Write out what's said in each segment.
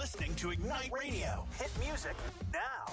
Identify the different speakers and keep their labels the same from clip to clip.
Speaker 1: listening to Ignite Radio. Hit music now.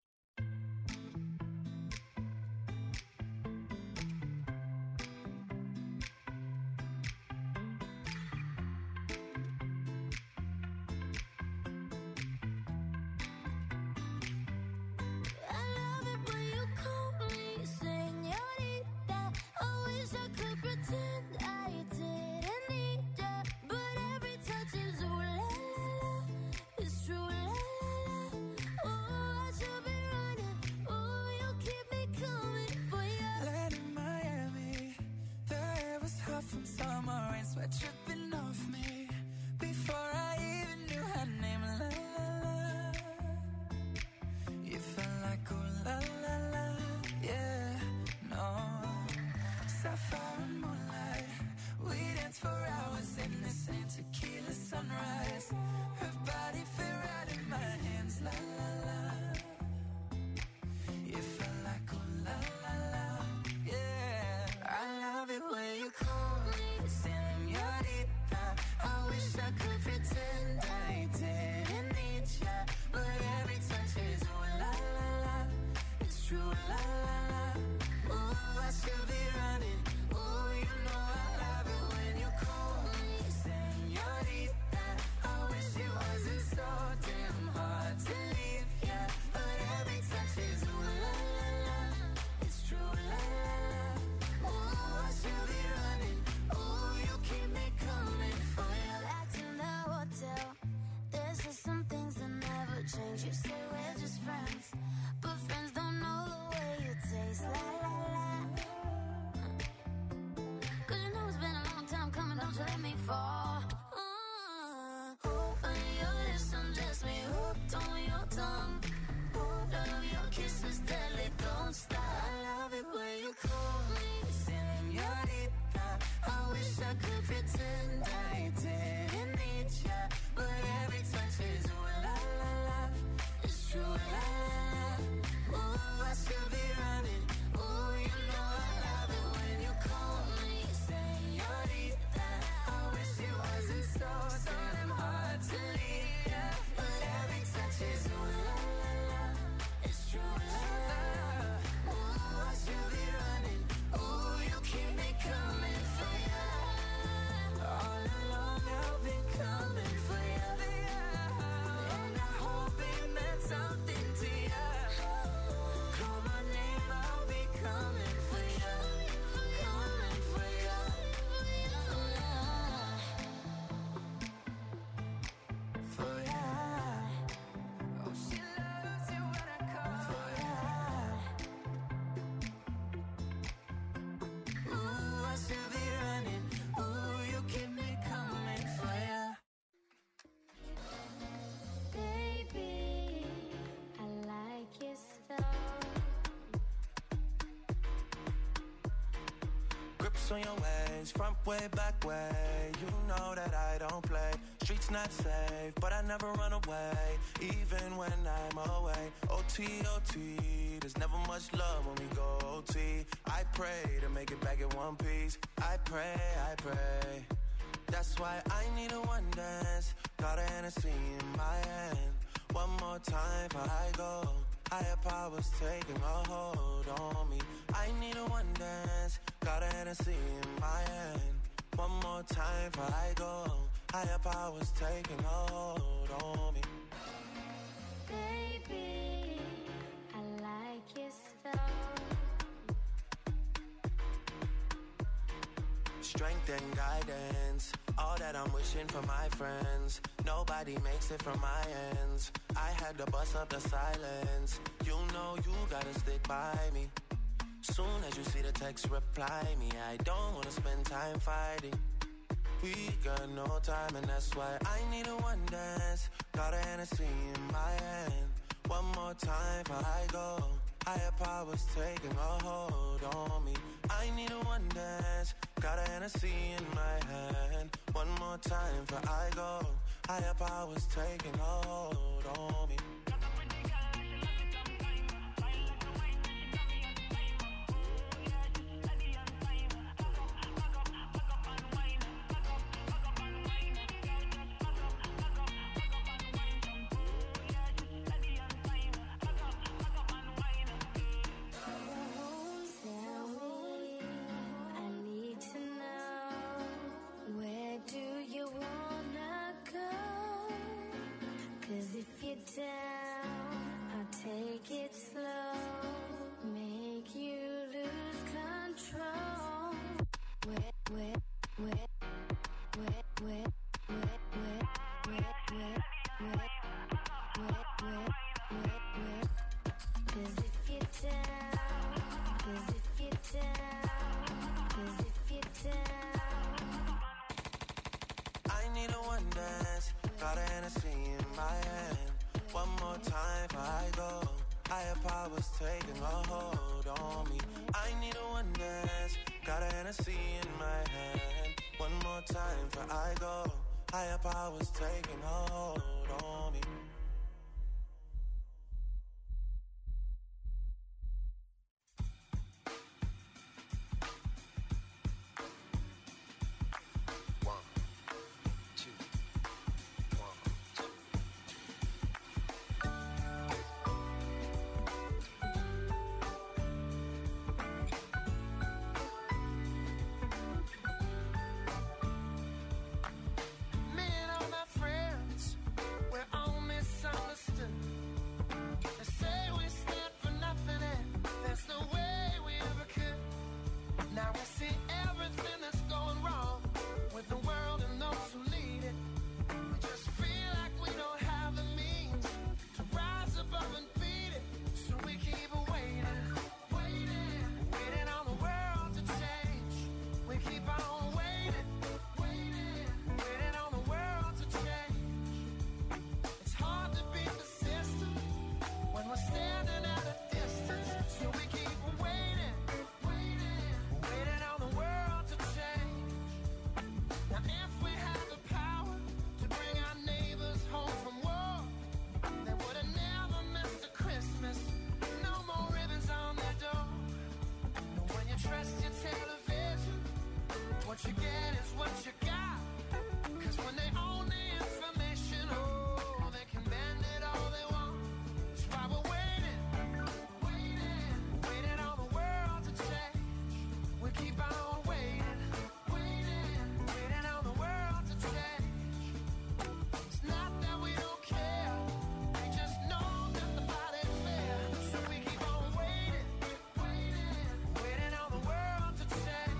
Speaker 2: On your ways, front way, back way. You know that I don't play. Streets not safe, but I never run away, even when I'm away. OT, OT, there's never much love when we go OT. I pray to make it back in one piece. I pray. That's why I need a one dance. Got a Hennessy in my hand. One more time before I go. Higher powers taking a hold on me. I need a one dance. Got a Hennessy in my hand. One more time before I go. Higher powers taking a hold on me.
Speaker 3: Baby, I like your style.
Speaker 2: Strength and guidance, all that I'm wishing for my friends. Nobody makes it from my ends. I had to bust up the silence. You know you gotta stick by me. Soon as you see the text, reply me. I don't wanna spend time fighting. We got no time, and that's why I need a one dance. Got a Hennessy in my hand. One more time before I go. Higher powers taking a hold on me. I need a one dance. Got a Hennessy in my hand. One more time before I go. Higher powers taking a hold on me.
Speaker 3: down, 'cause if you're down,
Speaker 2: I need a one dance, got a Hennessy in my hand. One more time before I go. Higher powers taking a hold on me. I need a one dance, got a Hennessy in my hand. One more time before I go. Higher powers taking a hold on me. What you get is what you got. 'Cause when they own the information, oh, they can bend it all they want. That's why we're waiting, waiting, waiting on the world to change. We keep on waiting, waiting, waiting on the world to change. It's not that we don't care, we just know that the fight ain't fair. So we keep on waiting, waiting, waiting on the world to change.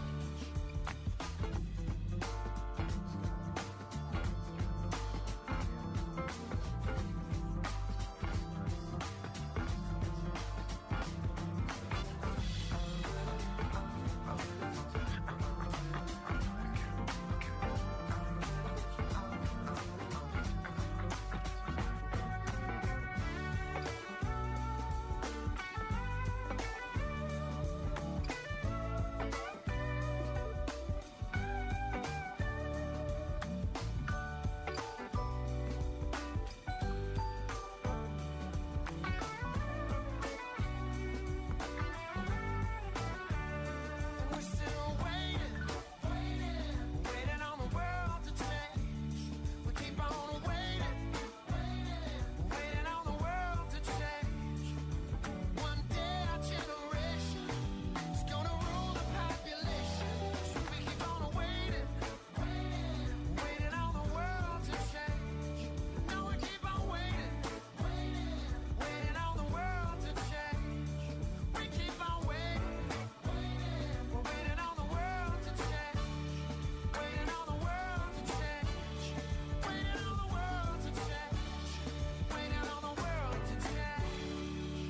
Speaker 2: We're still waiting, waiting, waiting on the world to change. We keep on waiting, waiting, waiting on the world to change. One day our generation is gonna rule the population. So we keep on waiting, waiting, waiting on the world to change. No, we keep on waiting, waiting, waiting on the world to change. We keep on waiting, waiting, we're waiting on the world to change. Waiting on the world to change. Waiting on the world to change. Waiting on the world to change.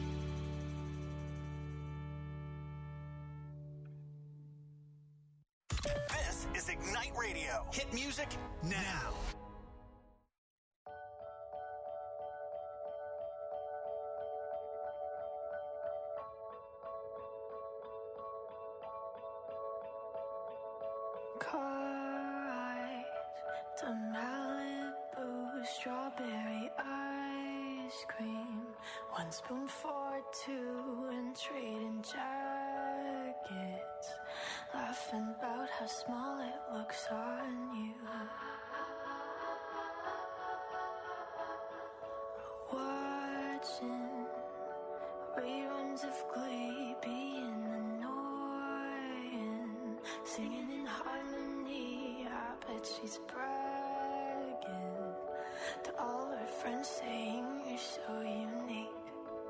Speaker 1: This is Ignite Radio. Hit music now.
Speaker 3: car ride to Malibu, strawberry ice cream, one spoon for two, and trading jackets, laughing about how small it looks on you. Watching reruns of Glee, being annoying, singing in harmony. I bet she's bragging to all her friends, saying you're so unique.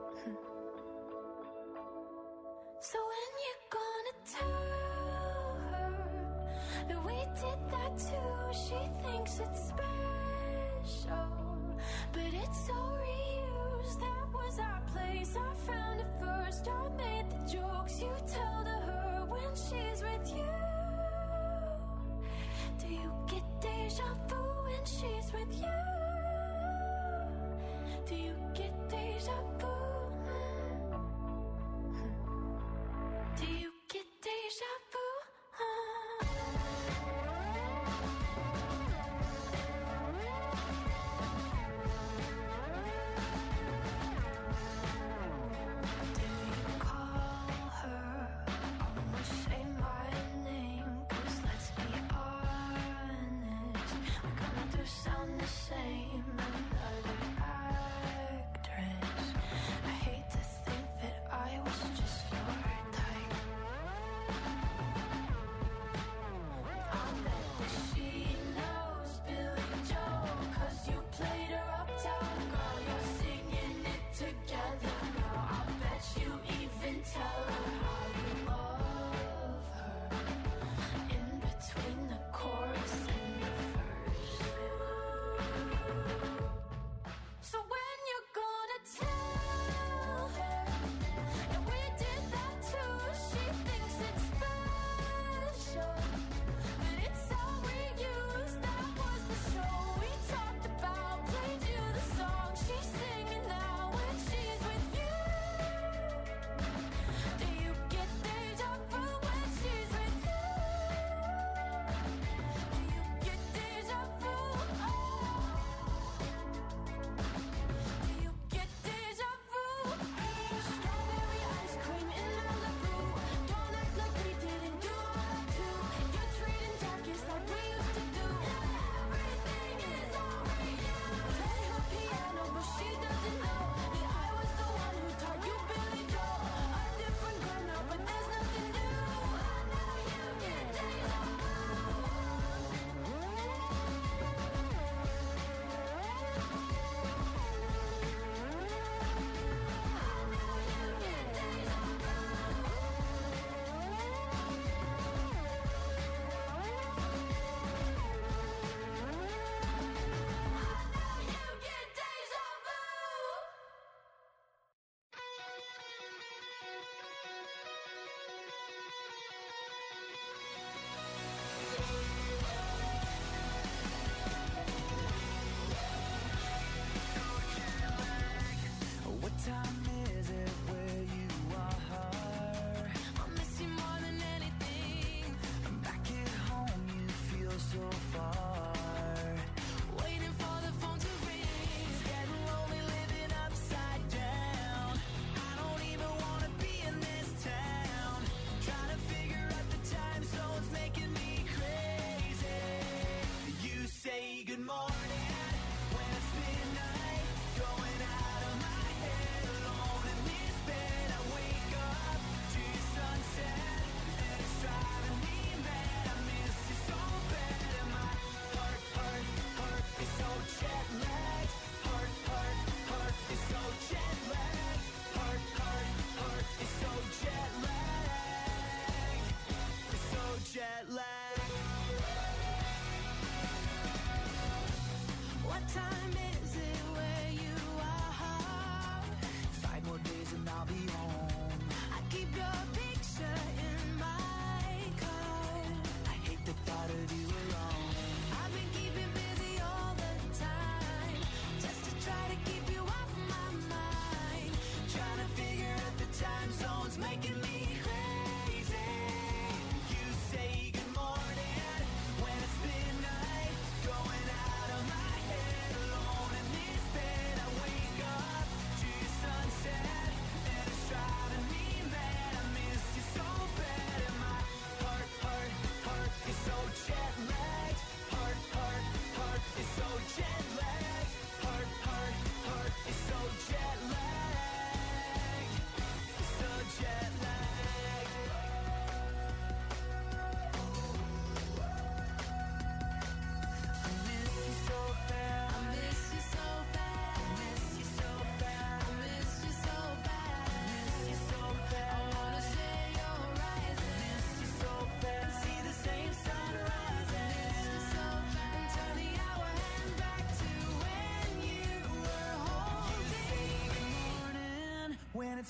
Speaker 3: So when you gonna tell her that we did that too? She thinks it's special, but it's so reused. That was our place, I found it first. I made the jokes, you tell to her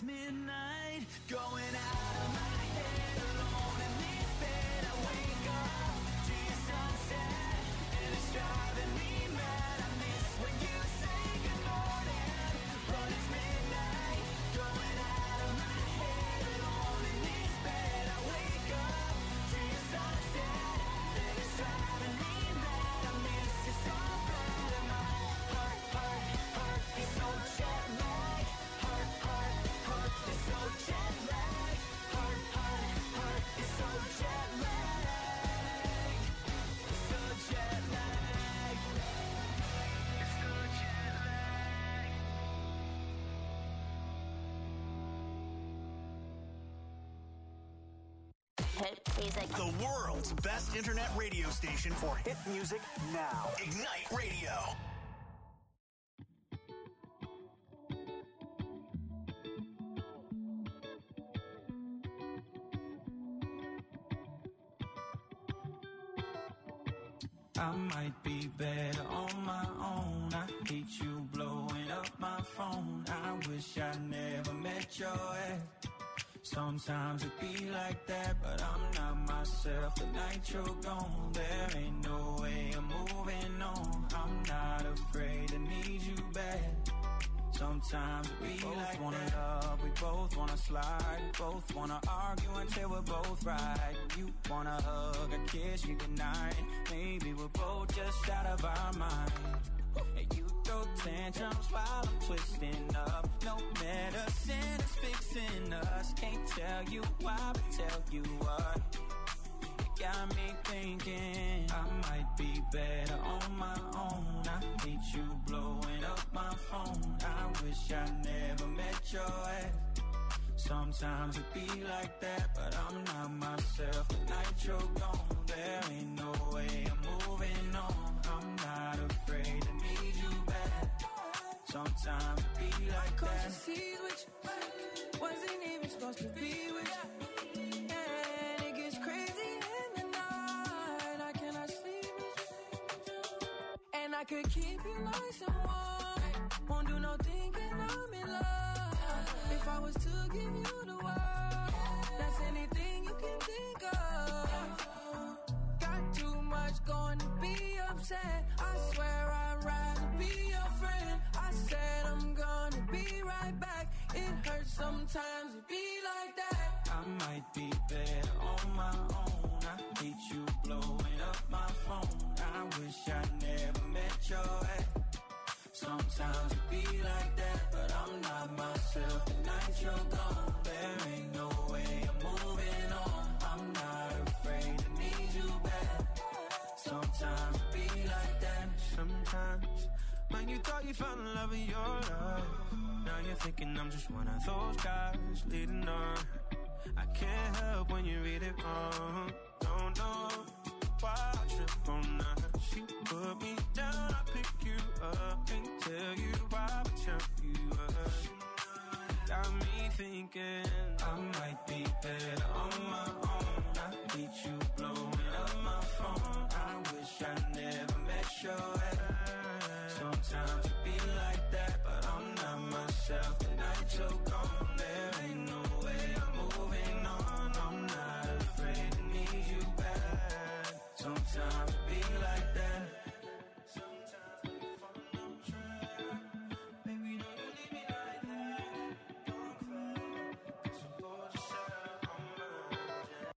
Speaker 1: it's midnight, going out of my head, alone in this bed. I wake up to your sunset, and it's driving me mad. I miss when you say good morning, but it's midnight, going out of my head, alone in this bed. I wake up to your sunset, and it's driving me mad. I miss you so bad, and my heart is so jet lag. Heart is so jet lag. Heart is so jet lag. It's so jet lag. It's so jet lag.
Speaker 4: Hit music.
Speaker 1: The world's best internet radio station for hit music now. Ignite Radio.
Speaker 2: I might be better on my own. I hate you blowing up my phone. I wish I never met your ex. Sometimes it be like that, but I'm not myself. The night you're gone, there ain't no way I'm moving on. I'm not afraid to need you back. Sometimes we both like wanna that. Love, we both wanna slide, we both wanna argue until we're both right. You wanna hug, a kiss you goodnight. Maybe we're both just out of our mind. And you throw tantrums while I'm twisting up. No medicine is fixing us. Can't tell you why, but tell you what. You got me thinking I might be better on my own. I hate you blowing up my phone. I wish I never met your ex. Sometimes it be like that, but I'm not myself. The night you're gone, there ain't no way I'm moving on. I'm not afraid to need you back. Sometimes it be like that.
Speaker 5: With you, wasn't even supposed to be with you. And it gets crazy in the night. I cannot sleep with you. And I could keep you nice and warm. Won't do no thinking I'm in love. If I was to give you the world, that's anything you can think of. Got too much going to be upset. I swear I'd rather be your friend. I said I'm gonna be right back. It hurts sometimes to be like that.
Speaker 2: I might be better on my own. I hate you blowing up my phone. I wish I never met your ex. Sometimes it be like that, but I'm not myself. The night you're gone, there ain't no way I'm moving on. I'm not afraid to need you back. Sometimes it be like that.
Speaker 6: Sometimes when you thought you found the love of your life, now you're thinking I'm just one of those guys leading on. I can't help when you read it wrong. Don't know why I trip on that. She put me down, I pick you up. Can't tell you why, but tell you up. Got me thinking
Speaker 2: I might be better on my own. I hate you blowing up my phone. I wish I never met your ex. Sometimes it be like that, but I'm not myself. The night you're gone, there ain't no way I'm moving on. I'm not afraid to need you back. Sometimes it be like that. Sometimes we fall on track. Baby, don't you leave me like that. Don't cry, 'cause I'm bored yourself on my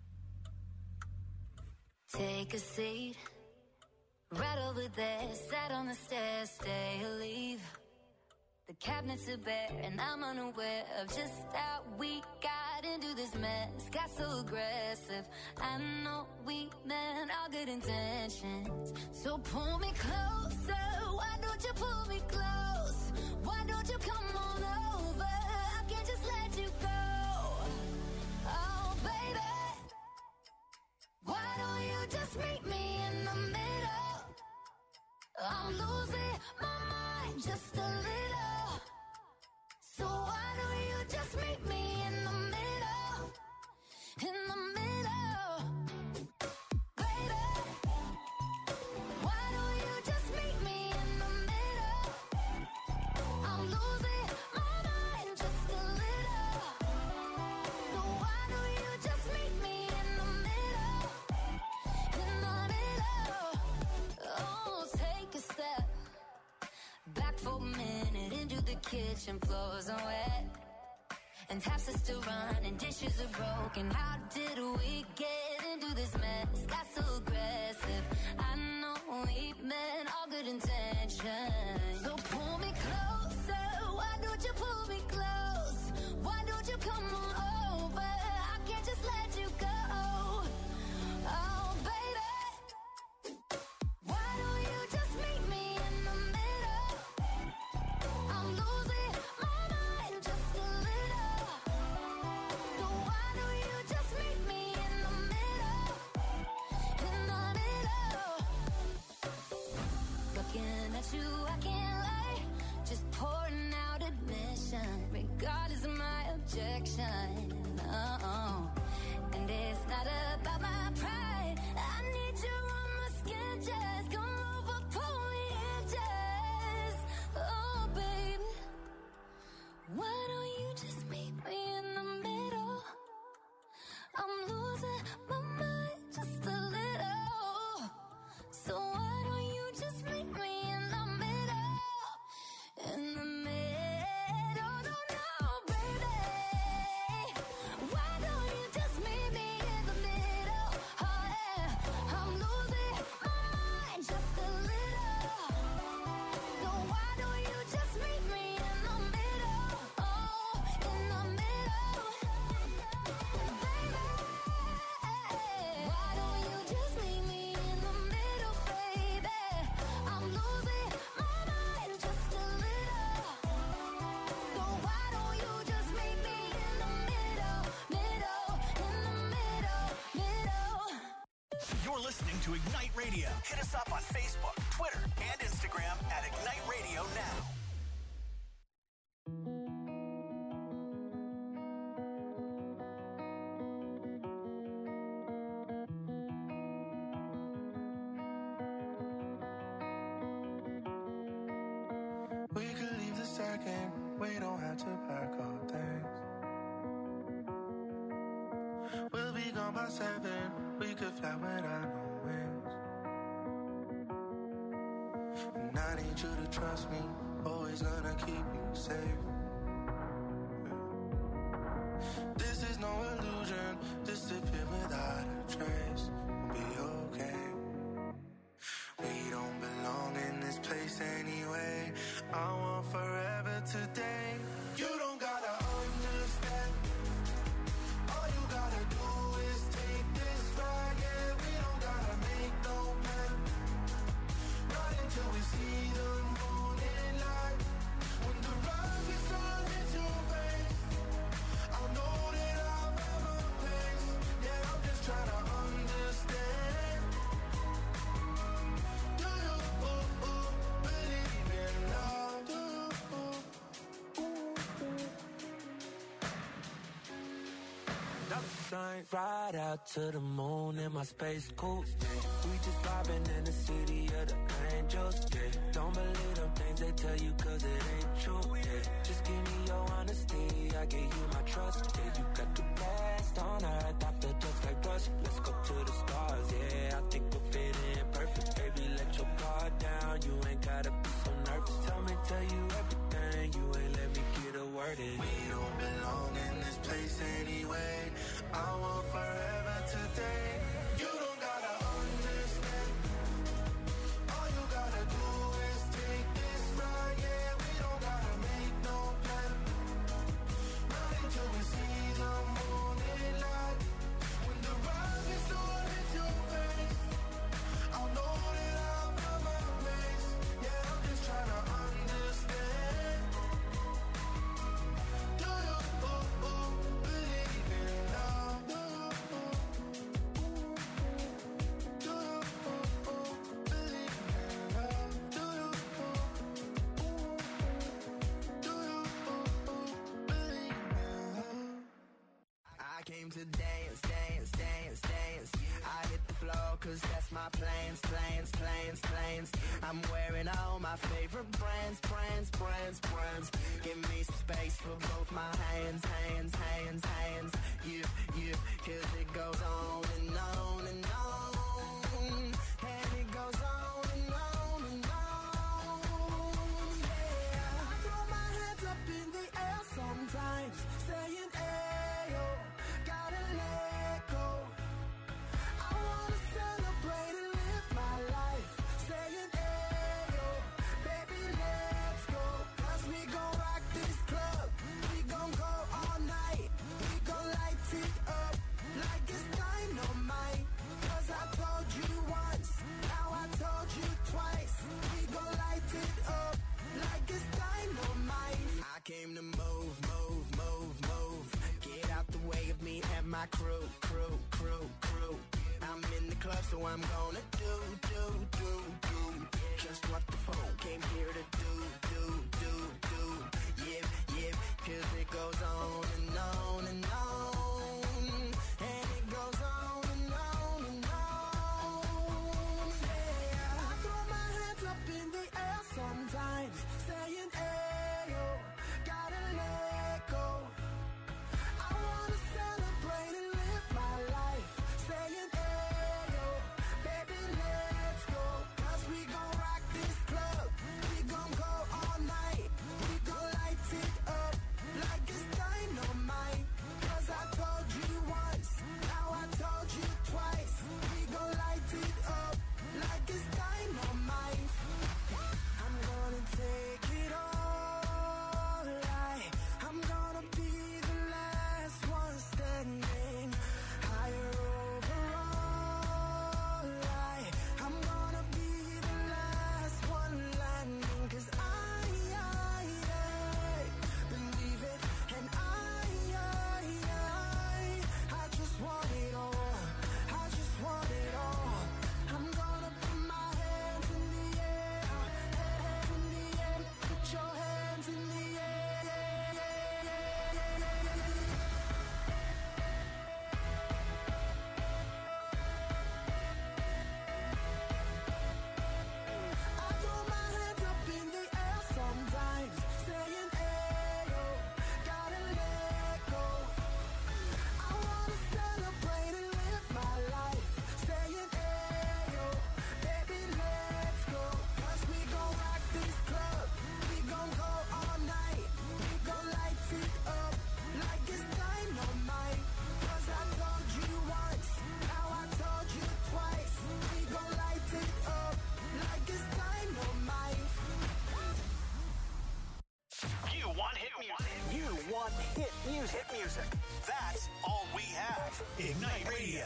Speaker 3: Take a seat, right over there, sat on the stairs, stay or leave. The cabinets are bare and I'm unaware of just how we got into this mess. Got so aggressive, I know we meant all good intentions. So pull me closer, why don't you pull me close? Why don't you come on over, I can't just let you go. Oh baby, why don't you just meet me in the middle? I'm losing my mind just a little. So why don't you just meet me in the middle? In the middle. Baby, why don't you just meet me in the middle? I'm losing my mind. kitchen floors are wet, and taps are still running, dishes are broken. How did we get into this mess? Got so aggressive. I know we meant all good intentions. So pull me closer. Why don't you pull me close? Why don't you come on over? I can't just let you go. Oh, baby, why don't you just meet me in the middle? I'm losing my mind just a little. So why don't you just meet me in the middle? In the middle. Looking at you, I can't lie. Just pouring out admission, regardless of my objection. And it's not about my pride. I need you on my skin, just come over, pull me in, just. Oh, baby, why don't you just meet me in the middle? I'm losing my mind just a little. So why don't you just meet me in the middle? In the middle, no, baby. Why don't you just meet me in the middle? Oh, yeah. I'm losing my mind just a little. So why don't you just meet me in the middle? Oh, in the middle. Baby, why don't you just meet me in the middle, baby? I'm losing my mind just a little. So why don't you just meet me in the middle, middle, in the middle, middle.
Speaker 4: You're listening to Ignite Radio. Hit us up on Facebook, Twitter, and Instagram at Ignite Radio Now.
Speaker 2: We could leave the second, we don't have to pack our things. We'll be gone by 7, we could fly without no wings. And I need you to trust me, always gonna keep you safe. This is no illusion, disappear without a trace. We'll be okay. We don't belong in this place anyway. I want forever today. You don't gotta understand. All you gotta do is take this ride. Yeah, we don't gotta make no plan. Not until we see the morning light. When the rising sun hits your face, I'll know that I've ever place. Yeah, I'm just trying to understand. Do you believe in love? Do
Speaker 7: Sunshine, ride out to the moon in my space coupe. We just vibing in the city of the angels. Yeah. Don't believe them things they tell you 'cause it ain't true. Yeah. Just give me your honesty, I give you my trust. Yeah, you got the best on earth, I feel just like rust. Let's go to the stars, yeah. I think we'll fit in perfect. Baby, let your guard down, you ain't gotta be so nervous. Tell you everything, you ain't let me get a word in.
Speaker 2: we don't belong in this place anyway. I want forever today. You don't gotta understand. All you gotta do is take this ride. Yeah, we don't gotta make no plan. Not until we see the morning light. When the rising sun hits your face, I'll know that I've got my place. Yeah, I'm just trying to understand. Do you believe in love? Do you believe in love? Do you believe in love?
Speaker 8: I came to dance, dance, dance, dance. I hit the floor 'cause that's my plans, plans, plans, plans. I'm wearing all my favorite brands, brands, brands, brands. Give me some space for both my hands, hands, hands, hands. You, 'cause it goes on and on and on. And it goes on and on and on. Yeah, I throw my hands love, so I'm gonna do just what the phone came here to do. Yep, 'cause it goes on and on and on, and it goes on and on and on. Yeah, I throw my hands up in the air sometimes, saying, ayo, gotta let go. I wanna celebrate and live my life, saying, ayo, baby, let's go. 'Cause we gon' rock this club, we gon' go all night, we gon' light it up like it's dynamite. 'Cause I told you once, now I told you twice, we gon' light it up like it's dynamite. I'm gonna take it all, I'm gonna be the last one standing, higher overall, I'm gonna be the last one landing. 'Cause I believe it, and I just want it all, I just want it all. I'm gonna put my hands in the air, hands in the air, put your hands in the air. I throw my hands up in the air sometimes, saying, ayo, gotta let go. I wanna celebrate and live my life, saying, ayo, baby, let's go. 'Cause we gon' rock this club, we gon' go all night, we gon' light it up like it's dynamite. 'Cause I told you once, now I told you twice, we gon' light it up like it's dynamite.
Speaker 4: You want hit music. You want hit music. Hit music. That's all we have. Ignite Radio.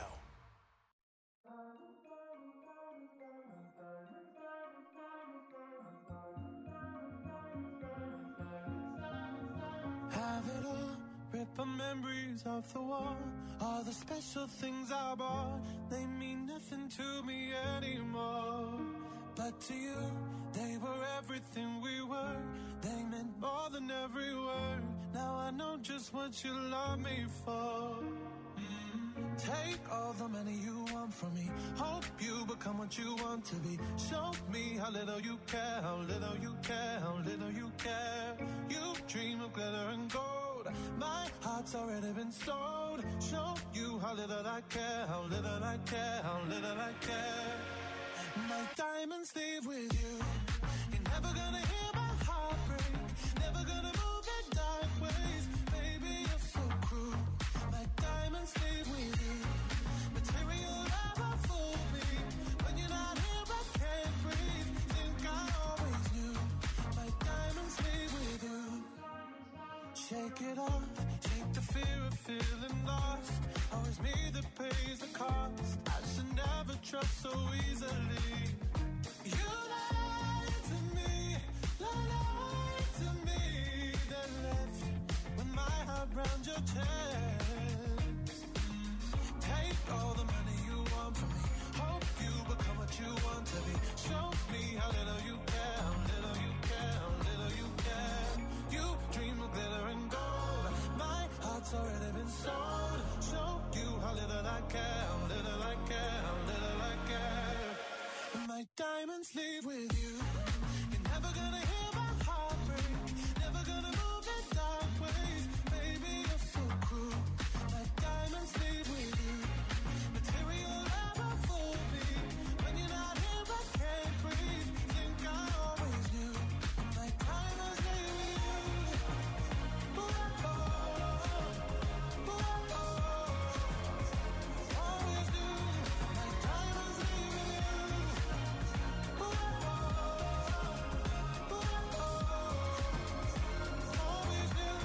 Speaker 6: Have it all, rip the memories off the wall. All the special things I bought, they mean nothing to me anymore. But to you, they were everything we were. They meant more than every word. Now I know just what you love me for. Take all the money you want from me. Hope you become what you want to be. Show me how little you care, how little you care, how little you care. You dream of glitter and gold. My heart's already been sold. Show you how little I care, how little I care, how little I care. My diamonds leave with you. You're never gonna hear my heart break. Never gonna move in dark ways. Baby, you're so cruel. My diamonds leave with you. Material never fool me. When you're not here, I can't breathe. Think I always knew. My diamonds leave with you. Shake it off, shake the fear of feeling lost. Always me that pays the cost. I should never trust so easily. You lied to me, then left with my heart round your chest. Take all the money you want from me. Hope you become what you want to be. Show me how little you care, how little you care, how little you care. You dream of glitter and gold. My heart's already been sold. Show you how little I care, how little I care, how little I care. My diamonds leave with you. You're never gonna hear my heart break. Never gonna move in dark ways. Baby, you're so cruel. My diamonds leave with you. Material never fool me. When you're not here, I can't breathe. Think I always knew. My diamonds leave with you. Always knew. My diamonds leave with you. Always knew.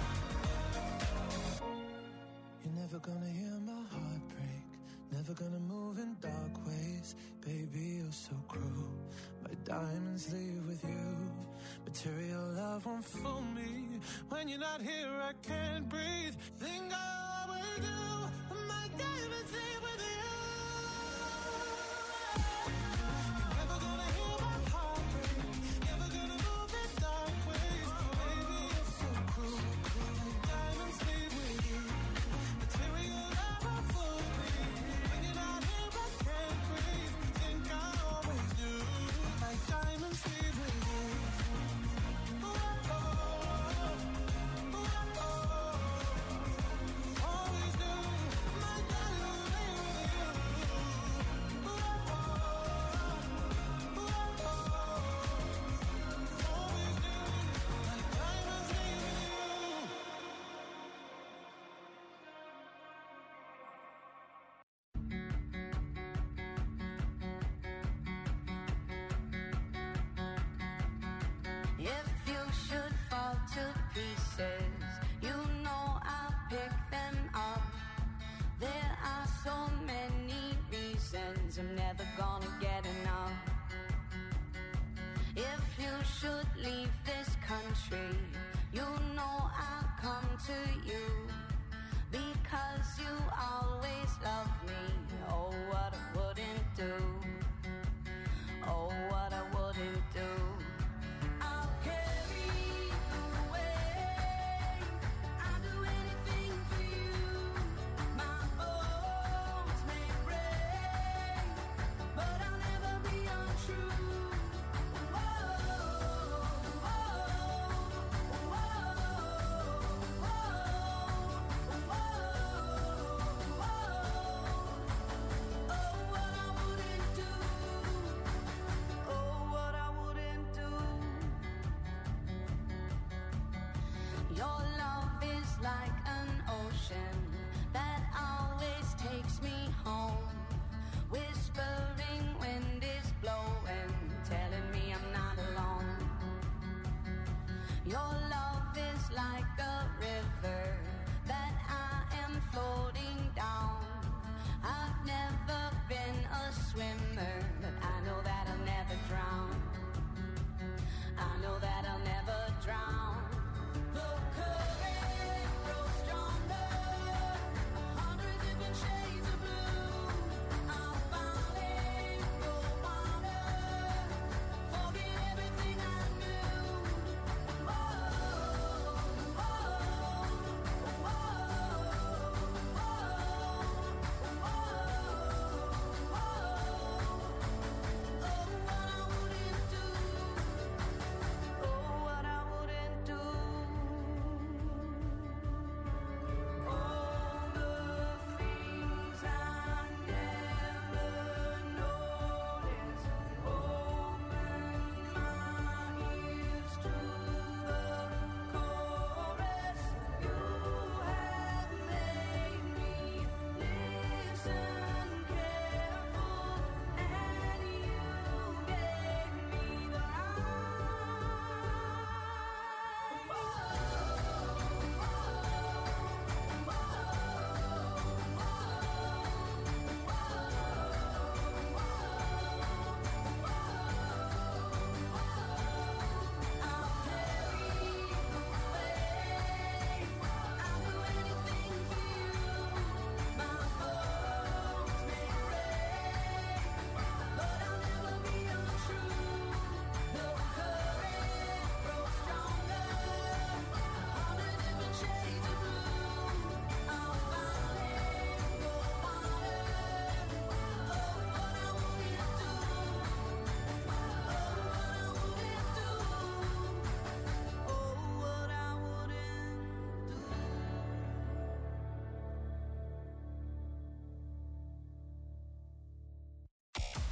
Speaker 6: You're never gonna hear my heart break. Never gonna move in dark ways. Baby, you're so cruel. My diamonds leave with you. Material love won't fool me. When you're not here, I can't breathe. Think I always do. My diamonds leave with you.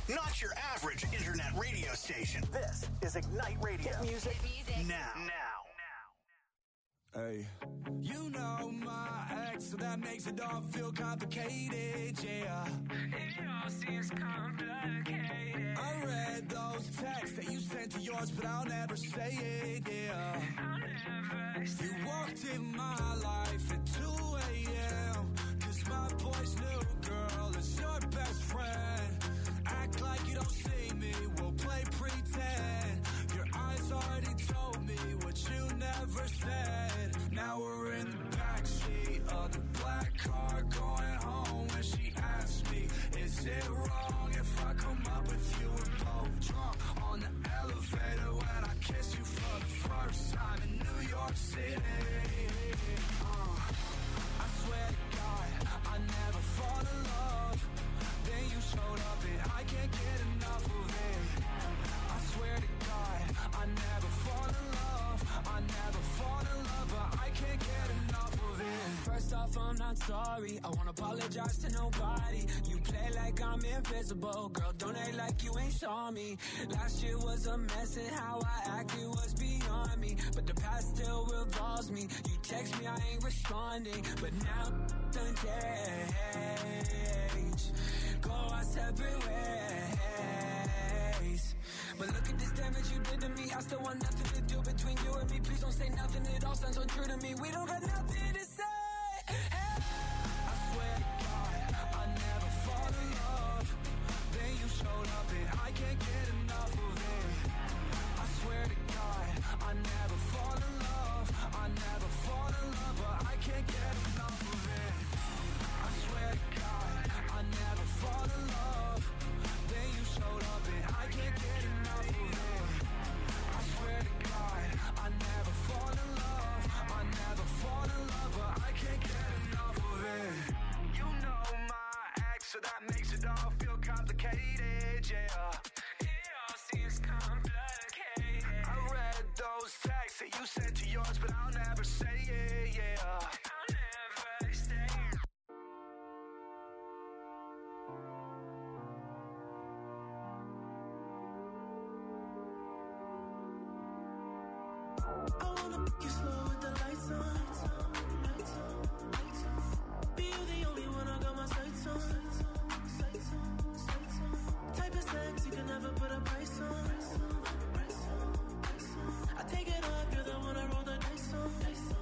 Speaker 4: Not your average internet radio station. This is Ignite Radio. Hit music now.
Speaker 9: Hey, you know my ex, so that makes it all feel complicated, yeah. It all seems complicated. I read those texts that you sent to yours, but I'll never say it, yeah. I'll never say it. You walked in my life at 2 a.m. Cause my boy's new girl is your best friend. Act like you don't see me, we'll play pretend. Your eyes already told me what you never said. Now we're in the backseat of the black car going home. When she asked me, is it wrong if I come up with you? We're both drunk on the elevator when I kiss you for the first time in New York City. I swear to God, I never fall in love. Then you showed up and I can't get enough of it. I swear to God, I never fall in love. I never fall in love, but I can't get enough of it. First off, I'm not sorry. I won't apologize to nobody. You play like I'm invisible. Girl, don't act like you ain't saw me. Last year was a mess and how I acted was beyond me. But the past still revolves me. You text me, I ain't responding. But now done change. Go our separate ways. But look at this damage you did to me. I still want nothing to do between you and me. Please don't say nothing, it all sounds untrue to me. We don't got nothing to say. Hey. I swear to God, I never fall in love. Then you showed up and I can't get enough of it. I swear to God, I never fall in love. I never fall in love, but I can't get enough of it. I swear to God, I never fall in love. Then you showed up and I can't get enough of it. I swear to God, I never fall in love. I never fall in love, but I can't get enough of it. You know my ex, so that makes it all feel complicated, yeah. It all seems complicated. I read those texts that you sent to yours, but I'll never say it, yeah. I'll never say it.
Speaker 10: I wanna make you slow with the lights on. Be you the only one I got my sights on. Type of sex you can never put a price on. I take it off, you're the one I roll the dice on.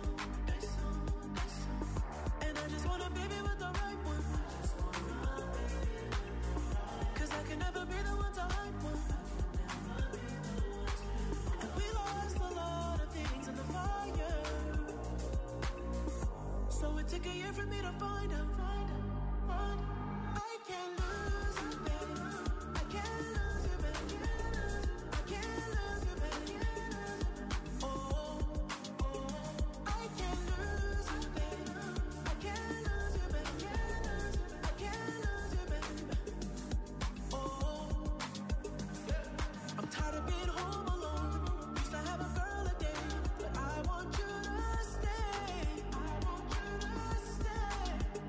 Speaker 10: And I just want a baby with the right one. Cause I can never be the one to hide one. And we lost a lot of things in the fire. So it took a year for me to find out. I can't lose you, baby. I can't lose you, baby. I can't lose you, baby. Oh, I can't lose you, baby. I can't lose you, baby. I can't lose you, baby. Oh, I'm tired of being home alone. Used to have a girl a day, but I want you to stay. I want you to stay.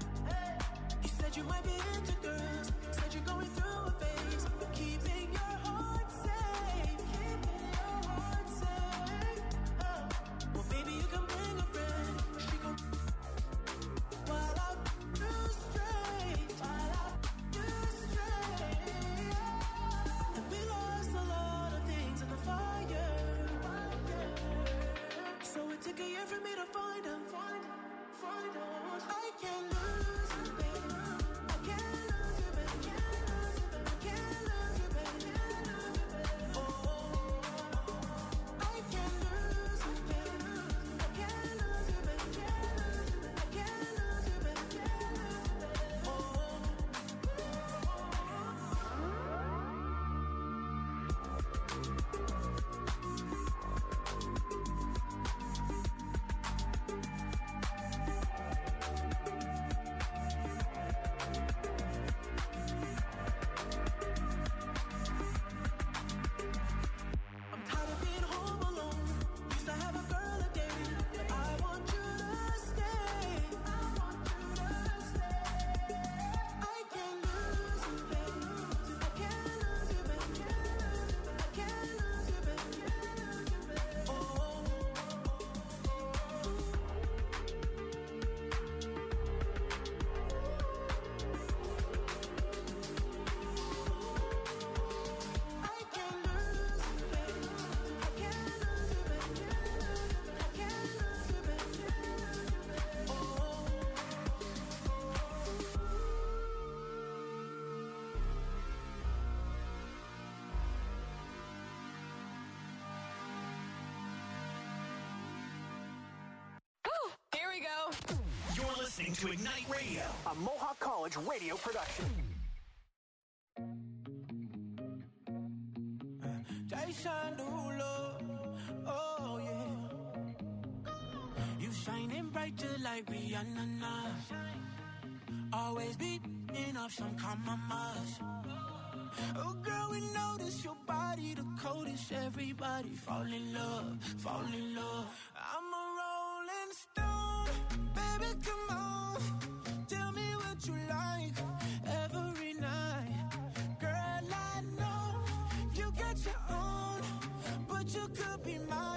Speaker 11: you go.
Speaker 4: You're listening to Ignite Radio, a Mohawk College radio production.
Speaker 5: Jason Derulo, oh yeah. You shining bright just like Rihanna now. Always beating up some compromise. Oh girl, we notice your body the coldest. Everybody fall in love, fall in love. I'm a rolling stone, baby, come on. Tell me what you like every night. Girl, I know you got your own, but you could be mine.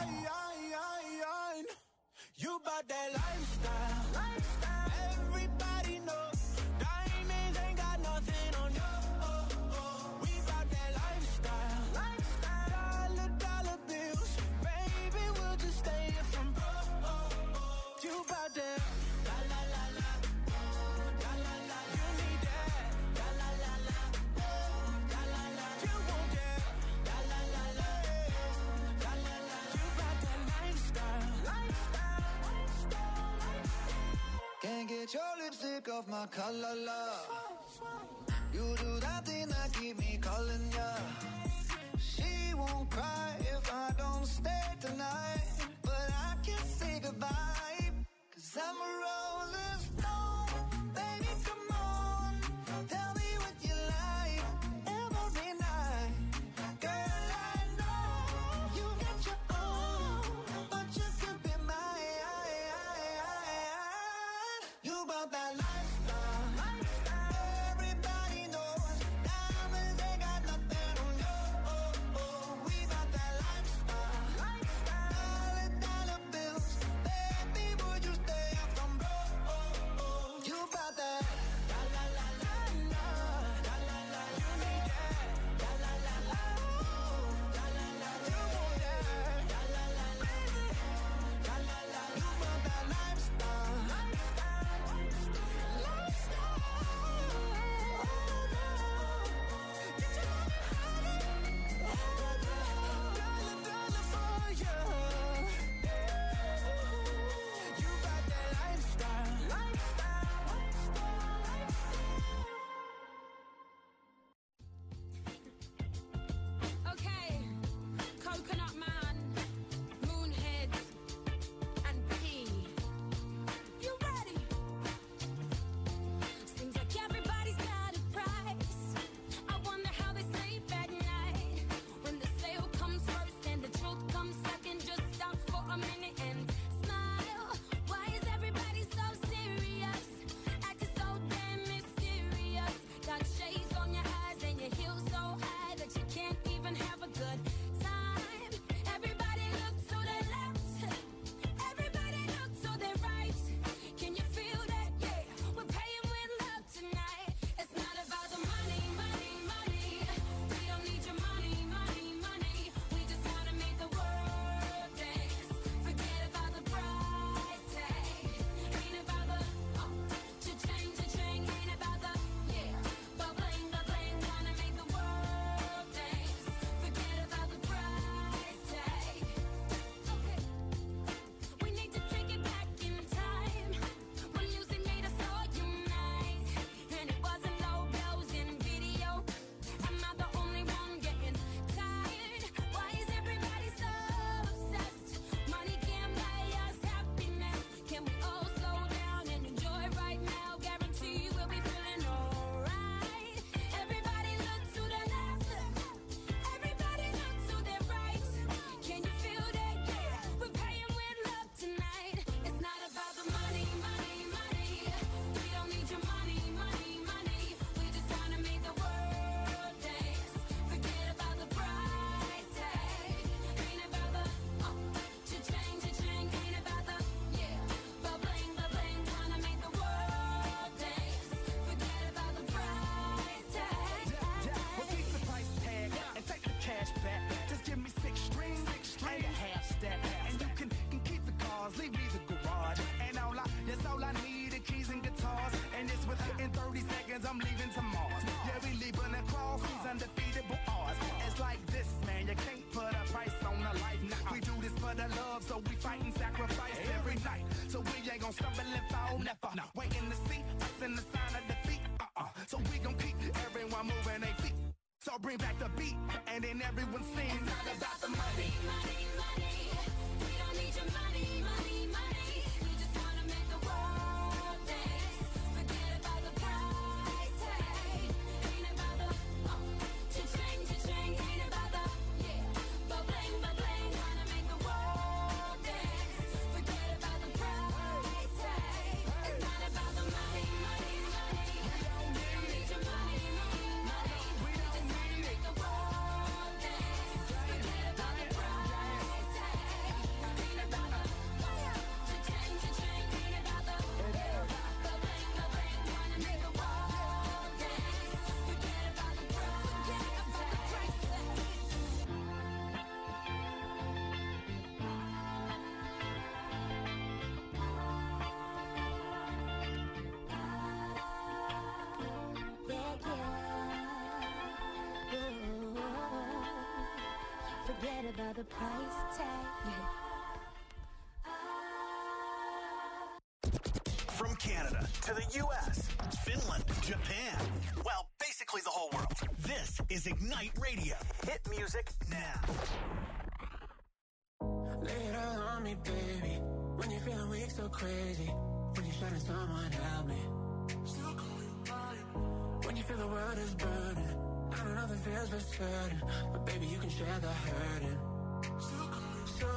Speaker 5: You bout that lifestyle. Everybody knows diamonds ain't got nothing on you. We bout that lifestyle. Dollar bills, baby, we'll just stay here from broke. You bout that la la la la, la la la. You need that la la la la, la la la. You want that la la la la, la la la. You bout that lifestyle.
Speaker 12: Can't get your lipstick off my collar, love. You do that thing that keep me calling ya. She won't cry if I don't stay tonight, but I can't say goodbye, 'cause I'm a rolling stone. Baby, come on, tell me what you like every night. Girl, I know you got your own, but you could be mine. You about that lifestyle. Everybody knows diamonds ain't got nothing on you. We about that lifestyle. Dollar bills, baby, would you stay up from broke? You about that la la la la la, la la la. You need that la la la la, la la la. You want that la la la la, la la la. You about that lifestyle.
Speaker 11: Okay, Coconut Man, Moonheads, and P. You ready? Seems like everybody's got a price. I wonder how they sleep at night. When the sale comes first and the truth comes second, just stop for a minute and smile. Why is everybody so serious? Acting so damn mysterious. Got shades on your eyes and your heels so high that you can't even have a good time. Everybody look to the left. Everybody look to the right. Can you feel that? Yeah, we're paying with love tonight. It's not about the money, money, money. We don't need your money, money, money. We just wanna make the world dance. Forget about the price tag. Ain't about the cha-ching, cha-ching. Ain't about the ba-bling, ba-bling. Wanna make the world dance. Forget about the price tag. Okay. We need to take it back in time when music made us all unite, and it wasn't low blows in video. Am I the only one getting tired? Why is everybody so obsessed? Money can't buy us happiness. Can we all slow down and enjoy right now? Guarantee we'll be feeling alright. Everybody look to the left. Everybody look to their right. Can you feel that? Yeah, we're paying with love tonight. It's not about the money, money, money. We don't need your money, money, money. We just wanna make the world dance. Forget about the price tag. Ain't about the cha-ching, cha-ching. Ain't about the ba-bling, ba-bling. Wanna make the world dance. Forget about the price tag.
Speaker 13: Well, keep the price tag and take the cash back. Just give me 6 strings and a half stack. And you can keep the cars, leave me the garage. And that's all I need, the keys and guitars. And it's within 30 seconds, I'm leaving to Mars. Yeah, we leaving across these undefeatable odds. It's like this, man, you can't put a price on a life. We do this for the love, so we fight and sacrifice every night. So we ain't gon' stumble and fall, never. Waiting to see us in the sign of defeat. So we gon' keep everyone moving their feet. So bring back the beat, and then everyone sings. It's not about the money.
Speaker 11: Money, money. We don't need your money, money, money. We just wanna make the world dance. Forget about the price tag. Ain't about the cha-ching, cha-ching. Ain't about the ba-bling, ba-bling. Wanna make the world dance. Forget about the price tag. It's not about the money, money, money. We don't need your money, money, money. We just wanna make the world dance. Forget about the price tag. Ain't about the cha-ching, cha-ching. Ain't about the ba-bling, ba-bling. Wanna make the world dance. Forget about the price tag.
Speaker 3: Forget about the price tag.
Speaker 4: From Canada to the U.S., Finland, Japan, well, basically the whole world. This is Ignite Radio. Hit music now.
Speaker 6: Lay it all on me, baby. When you're feeling weak, so crazy. When you're shutting someone, help me. Still call you mine. When you feel the world is burning. I don't know the feels for certain, but baby, you can share the hurting. Still call you so.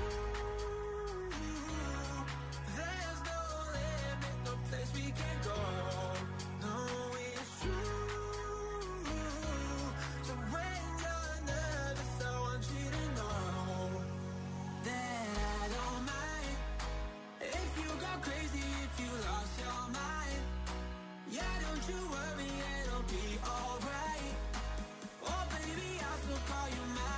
Speaker 6: There's no limit, no place we can go. No, it's true. So when you're nervous, I want you to know that I don't mind if you go crazy, if you lost your mind. Yeah, don't you worry, it'll be alright. Oh baby, I'll still call you mine.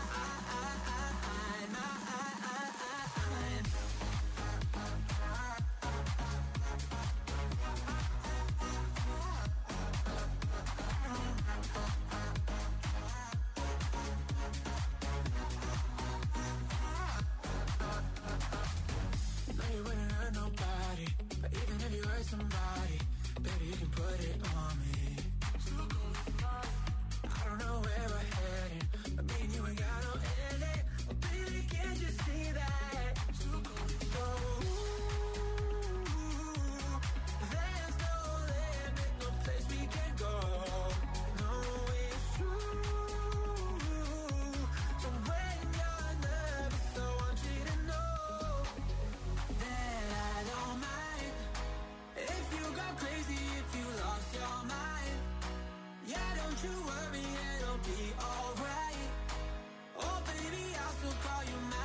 Speaker 6: No, you wouldn't hurt nobody, but even if you hurt somebody, baby, you can put it on me. I don't know where we're heading, but me and you ain't got no ending. Oh, baby, can't you see that? So, there's no limit, no place we can go. No, it's true. So when you're nervous, I want you to know that I don't mind if you go crazy, if you lost your mind. Yeah, don't you worry, it'll be alright. Oh baby, I'll still call you mine.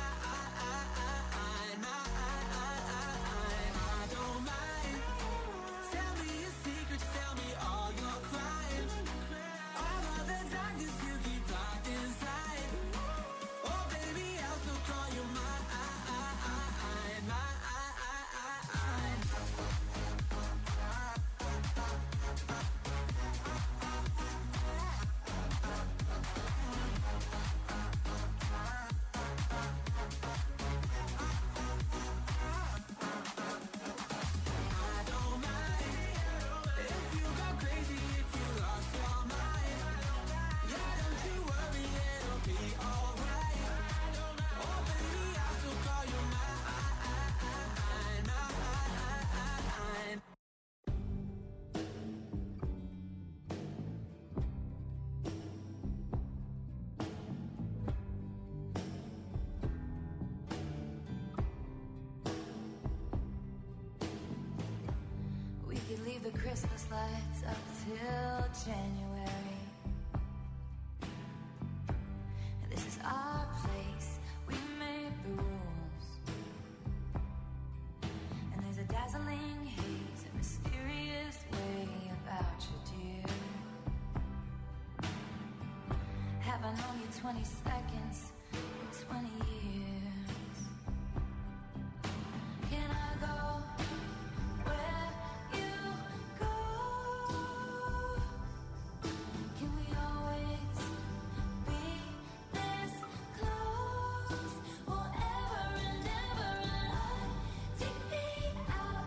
Speaker 6: I don't mind. Tell me your secrets, tell me all your crimes. All of the darkness you keep locked inside. Oh baby, I'll still call you mine.
Speaker 3: We could leave the Christmas lights up till January. This is our place, we made the rules. And there's a dazzling haze, a mysterious way about you, dear. Have I known you 20 seconds or 20 years? Can I go where you go? Can we always be this close? Forever and ever, and take me out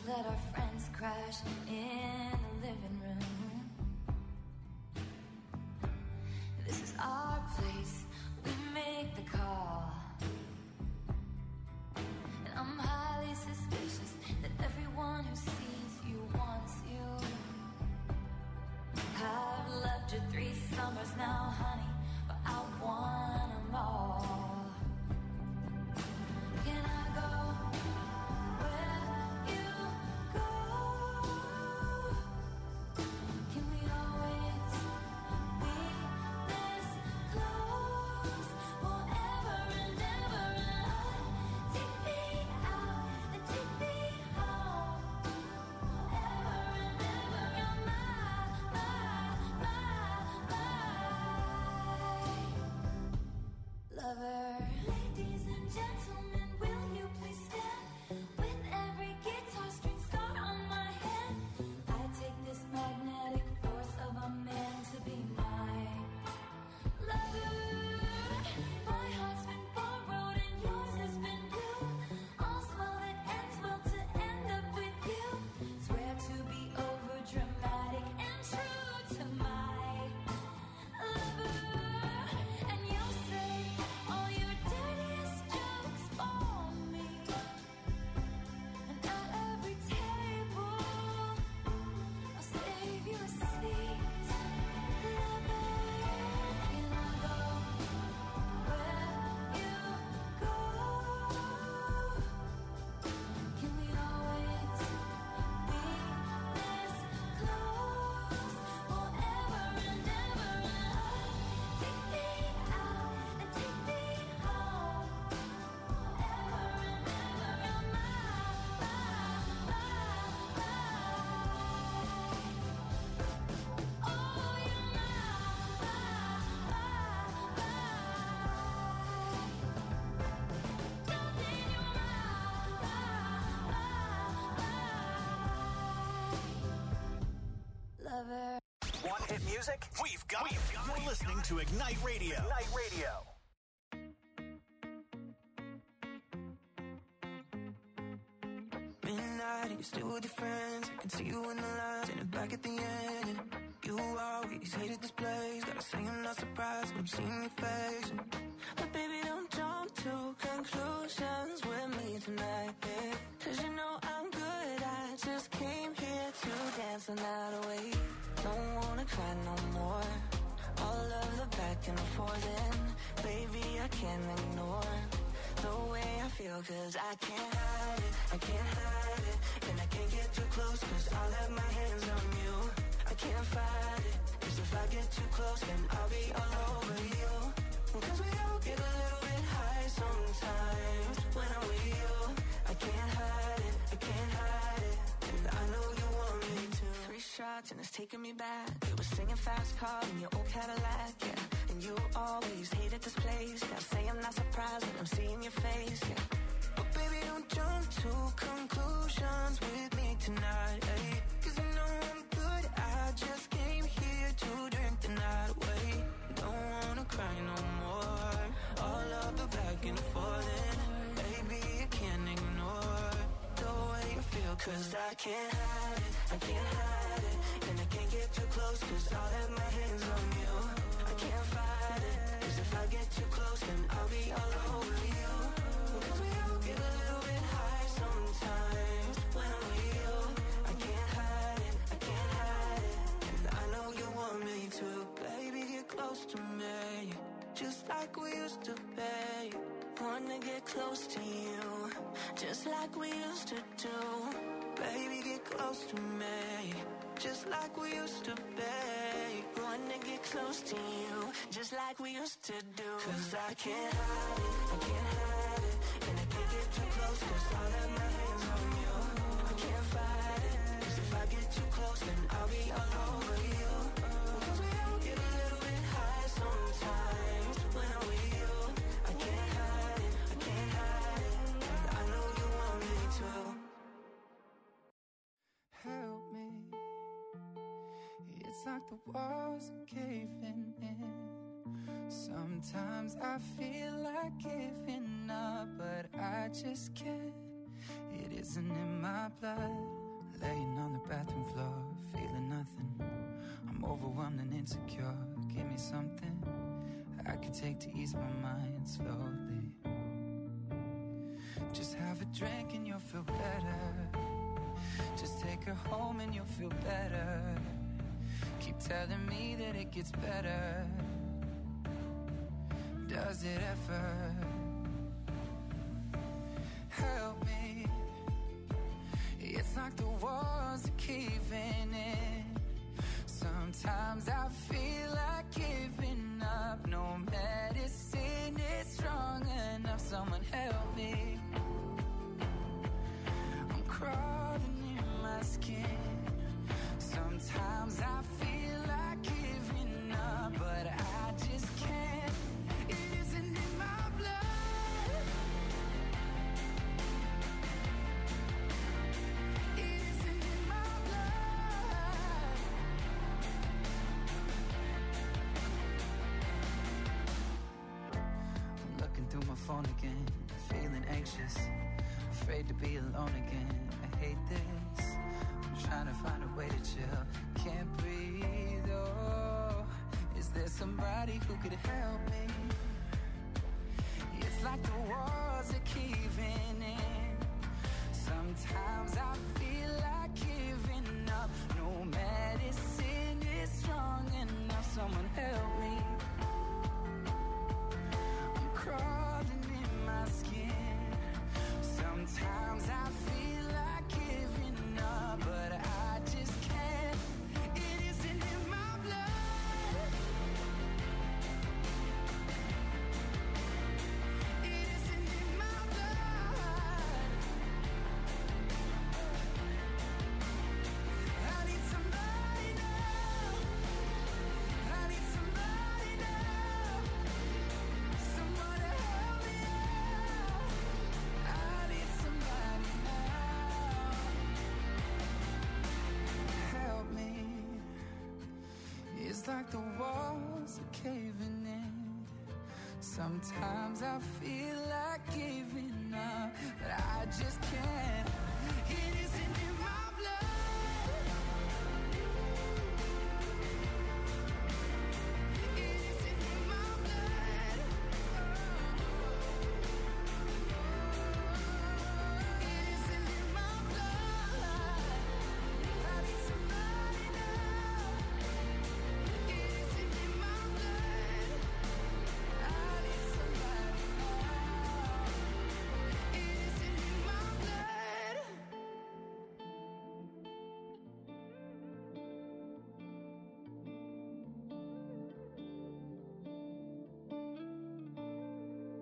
Speaker 3: let our friends crash in the living room. This is our place, we make the call. And I'm highly suspicious that everyone who sees you wants you. I've loved you 3 summers now, honey, but I want them all. Can I go where you go? Can we always be this close forever and ever? Take me out and take me home forever and ever. You're my lover. Ladies and gentlemen, will you please stand? With every guitar string scar on my hand, I take this magnetic force of a man to be my lover. My heart's been borrowed and yours has been blue. All's well that ends well to end up with you. Swear to be over dramatic and true to my lover. And you'll say all your dirtiest jokes for me. And at every table, I'll save you a seat. Lover, can I go where you go? Can we always be this close forever and ever? Take me out and take me home forever and ever. You're my oh, you're lover.
Speaker 4: Want hit music? We've got it. You're listening to Ignite Radio. Ignite Radio.
Speaker 14: Midnight, you're still with your friends. I can see you in the lines and back at the end. And you always hated this place. Gotta say I'm not surprised when I'm seeing your face. But baby, don't jump to conclusions with me tonight, babe. Cause you know I'm good. I just came here to dance the night away. Don't wanna cry no more. All of the back and forth, and baby, I can't ignore the way I feel, cause I can't hide it, I can't hide it. And I can't get too close, cause I'll have my hands on you. I can't fight it, cause if I get too close, then I'll be all over you. Cause we all get a little bit high sometimes when I'm with you. I can't hide it, I can't hide it. And I know you want me to. 3 shots and it's taking me back. You were singing fast car in your old Cadillac, yeah. And you always hated this place. Gotta say I'm not surprised when I'm seeing your face, yeah. But baby, don't jump to conclusions with me tonight, ayy. Cause you know I'm good, I just came here to drink the night away. Don't wanna cry no more. All of the back and forth, and baby, I can't ignore the way you feel. Cause I can't hide it, I can't hide it. And I can't get too close, cause I'll have my hands on you. I can't fight it, cause if I get too close, then I'll be all over you. Cause we all get a little bit high sometimes when I'm with you. I can't hide it, I can't hide it. And I know you want me to. Baby, get close to me, just like we used to be. Wanna get close to you, just like we used to do. Baby, get close to me, just like we used to be. Wanna get close to you, just like we used to do. Cause I can't hide it, I can't hide it. And I can't get too close, cause I'll have my hands on you. I can't fight it, cause if I get too close, then I'll be all over you. Cause we all get a little bit high sometimes when I'm with you. I can't hide it, I can't hide it. And I know you want me to.
Speaker 15: Help me. It's like the walls are caving in. Sometimes I feel like giving up, but I just can't. It isn't in my blood. insecure. Give me something I could take to ease my mind slowly. Just have a drink and you'll feel better. Just take her home and you'll feel better. Keep telling me that it gets better. Does it ever? Help me. It's like the walls are caving in. Sometimes I feel like giving up. No medicine is strong enough. Someone help me. I'm crawling in my skin. Sometimes I feel like giving up, but I just can't. It isn't in my blood. It isn't in my blood. I'm looking through my phone again, feeling anxious, afraid to be alone again. I hate this. I'm trying to find a way to chill. Can't breathe, oh. Is there somebody who could help me? It's like the walls are caving in. Sometimes I feel like giving up. No medicine is strong enough. Someone help me. I'm crawling in my skin. Sometimes I feel like giving up, but I just can't. It isn't in my blood. It isn't in my blood. I need somebody now. I need somebody now. Someone to help me out. I need somebody now. Help me. It's like the walls are caving in. Sometimes I feel like giving up, but I just can't. It isn't in my blood. It isn't in my blood. It isn't in my blood. I need somebody now. It isn't in my blood. I need somebody now. It isn't in my blood.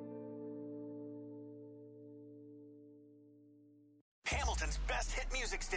Speaker 4: Hamilton's best hit music station.